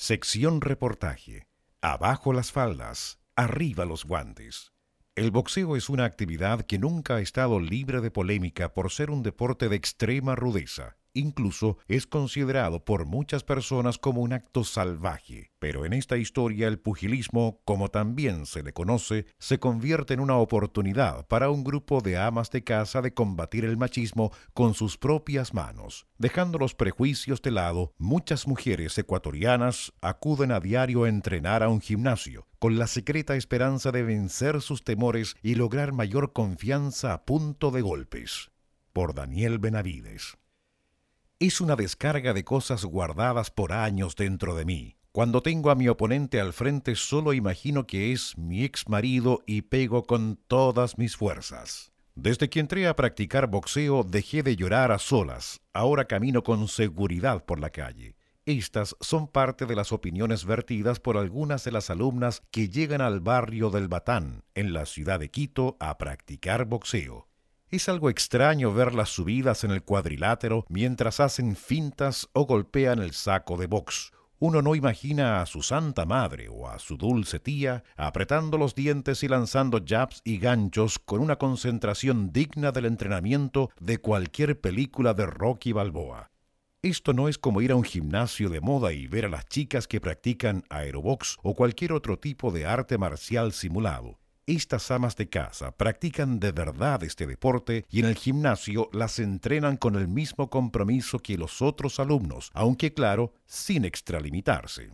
Sección reportaje. Abajo las faldas, arriba los guantes. El boxeo es una actividad que nunca ha estado libre de polémica por ser un deporte de extrema rudeza. Incluso es considerado por muchas personas como un acto salvaje. Pero en esta historia el pugilismo, como también se le conoce, se convierte en una oportunidad para un grupo de amas de casa de combatir el machismo con sus propias manos. Dejando los prejuicios de lado, muchas mujeres ecuatorianas acuden a diario a entrenar a un gimnasio, con la secreta esperanza de vencer sus temores y lograr mayor confianza a punto de golpes. Por Daniel Benavides. Es una descarga de cosas guardadas por años dentro de mí. Cuando tengo a mi oponente al frente solo imagino que es mi ex marido y pego con todas mis fuerzas. Desde que entré a practicar boxeo dejé de llorar a solas. Ahora camino con seguridad por la calle. Estas son parte de las opiniones vertidas por algunas de las alumnas que llegan al barrio del Batán, en la ciudad de Quito, a practicar boxeo. Es algo extraño verlas subidas en el cuadrilátero mientras hacen fintas o golpean el saco de box. Uno no imagina a su santa madre o a su dulce tía apretando los dientes y lanzando jabs y ganchos con una concentración digna del entrenamiento de cualquier película de Rocky Balboa. Esto no es como ir a un gimnasio de moda y ver a las chicas que practican aerobox o cualquier otro tipo de arte marcial simulado. Estas amas de casa practican de verdad este deporte y en el gimnasio las entrenan con el mismo compromiso que los otros alumnos, aunque claro, sin extralimitarse.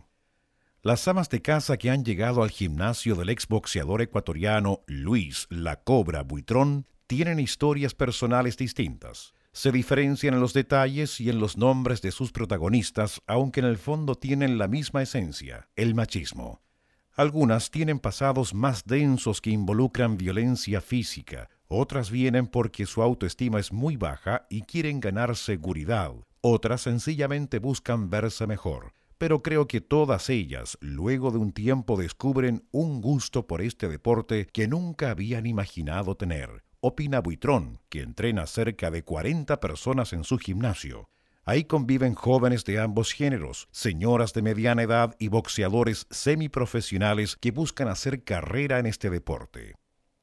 Las amas de casa que han llegado al gimnasio del exboxeador ecuatoriano Luis La Cobra Buitrón tienen historias personales distintas. Se diferencian en los detalles y en los nombres de sus protagonistas, aunque en el fondo tienen la misma esencia, el machismo. Algunas tienen pasados más densos que involucran violencia física, otras vienen porque su autoestima es muy baja y quieren ganar seguridad, otras sencillamente buscan verse mejor. Pero creo que todas ellas, luego de un tiempo, descubren un gusto por este deporte que nunca habían imaginado tener. Opina Buitrón, que entrena cerca de 40 personas en su gimnasio. Ahí conviven jóvenes de ambos géneros, señoras de mediana edad y boxeadores semiprofesionales que buscan hacer carrera en este deporte.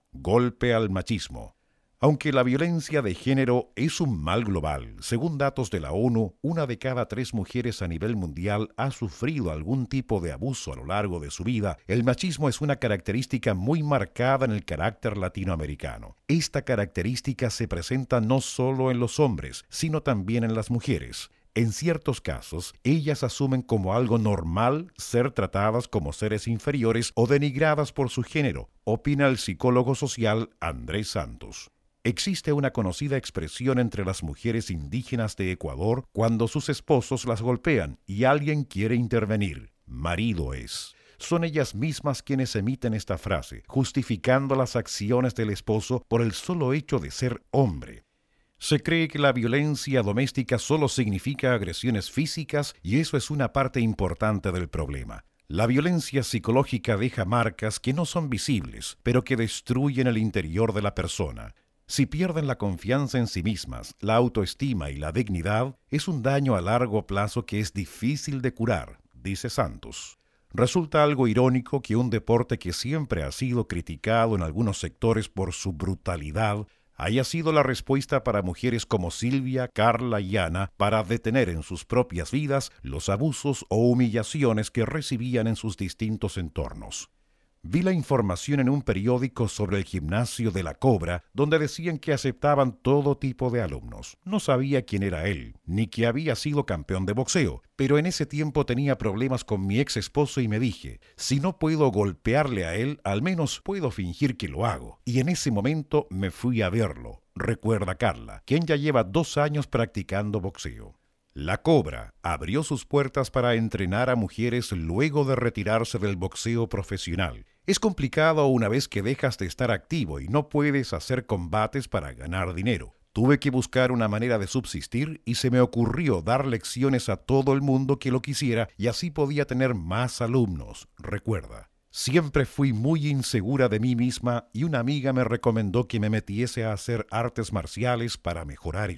Golpe al machismo. Aunque la violencia de género es un mal global, según datos de la ONU, 1 de cada 3 mujeres a nivel mundial ha sufrido algún tipo de abuso a lo largo de su vida. El machismo es una característica muy marcada en el carácter latinoamericano. Esta característica se presenta no solo en los hombres, sino también en las mujeres. En ciertos casos, ellas asumen como algo normal ser tratadas como seres inferiores o denigradas por su género, opina el psicólogo social Andrés Santos. Existe una conocida expresión entre las mujeres indígenas de Ecuador cuando sus esposos las golpean y alguien quiere intervenir. Marido es. Son ellas mismas quienes emiten esta frase, justificando las acciones del esposo por el solo hecho de ser hombre. Se cree que la violencia doméstica solo significa agresiones físicas y eso es una parte importante del problema. La violencia psicológica deja marcas que no son visibles, pero que destruyen el interior de la persona. Si pierden la confianza en sí mismas, la autoestima y la dignidad, es un daño a largo plazo que es difícil de curar, dice Santos. Resulta algo irónico que un deporte que siempre ha sido criticado en algunos sectores por su brutalidad haya sido la respuesta para mujeres como Silvia, Carla y Ana para detener en sus propias vidas los abusos o humillaciones que recibían en sus distintos entornos. Vi la información en un periódico sobre el gimnasio de La Cobra, donde decían que aceptaban todo tipo de alumnos. No sabía quién era él, ni que había sido campeón de boxeo, pero en ese tiempo tenía problemas con mi ex esposo y me dije, si no puedo golpearle a él, al menos puedo fingir que lo hago. Y en ese momento me fui a verlo, recuerda Carla, quien ya lleva 2 años practicando boxeo. La Cobra abrió sus puertas para entrenar a mujeres luego de retirarse del boxeo profesional. Es complicado una vez que dejas de estar activo y no puedes hacer combates para ganar dinero. Tuve que buscar una manera de subsistir y se me ocurrió dar lecciones a todo el mundo que lo quisiera y así podía tener más alumnos, recuerda. Siempre fui muy insegura de mí misma y una amiga me recomendó que me metiese a hacer artes marciales para mejorar eso.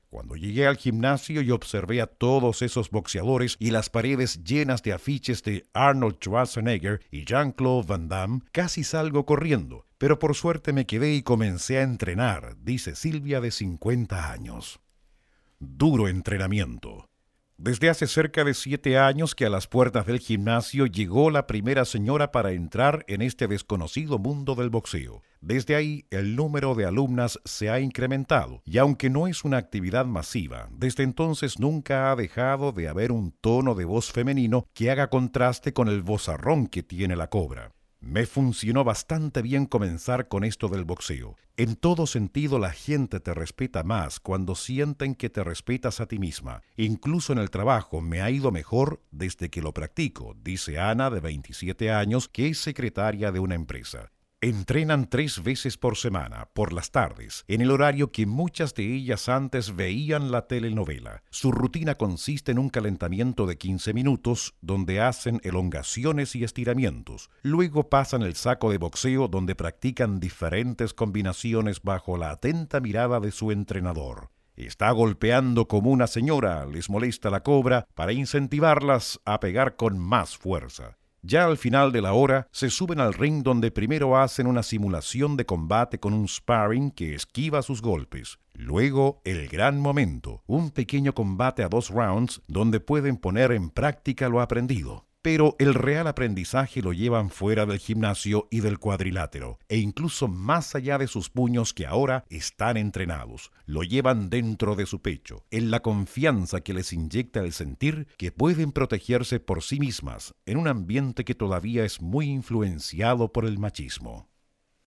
Cuando llegué al gimnasio y observé a todos esos boxeadores y las paredes llenas de afiches de Arnold Schwarzenegger y Jean-Claude Van Damme, casi salgo corriendo. Pero por suerte me quedé y comencé a entrenar, dice Silvia, de 50 años. Duro entrenamiento. Desde hace cerca de 7 años que a las puertas del gimnasio llegó la primera señora para entrar en este desconocido mundo del boxeo. Desde ahí el número de alumnas se ha incrementado y aunque no es una actividad masiva, desde entonces nunca ha dejado de haber un tono de voz femenino que haga contraste con el vozarrón que tiene la cobra. Me funcionó bastante bien comenzar con esto del boxeo. En todo sentido la gente te respeta más cuando sienten que te respetas a ti misma. Incluso en el trabajo me ha ido mejor desde que lo practico, dice Ana, de 27 años, que es secretaria de una empresa. Entrenan 3 veces por semana, por las tardes, en el horario que muchas de ellas antes veían la telenovela. Su rutina consiste en un calentamiento de 15 minutos, donde hacen elongaciones y estiramientos. Luego pasan el saco de boxeo, donde practican diferentes combinaciones bajo la atenta mirada de su entrenador. Está golpeando como una señora, les molesta la cobra, para incentivarlas a pegar con más fuerza. Ya al final de la hora, se suben al ring donde primero hacen una simulación de combate con un sparring que esquiva sus golpes. Luego, el gran momento, un pequeño combate a 2 rounds donde pueden poner en práctica lo aprendido. Pero el real aprendizaje lo llevan fuera del gimnasio y del cuadrilátero, e incluso más allá de sus puños que ahora están entrenados. Lo llevan dentro de su pecho, en la confianza que les inyecta el sentir que pueden protegerse por sí mismas en un ambiente que todavía es muy influenciado por el machismo.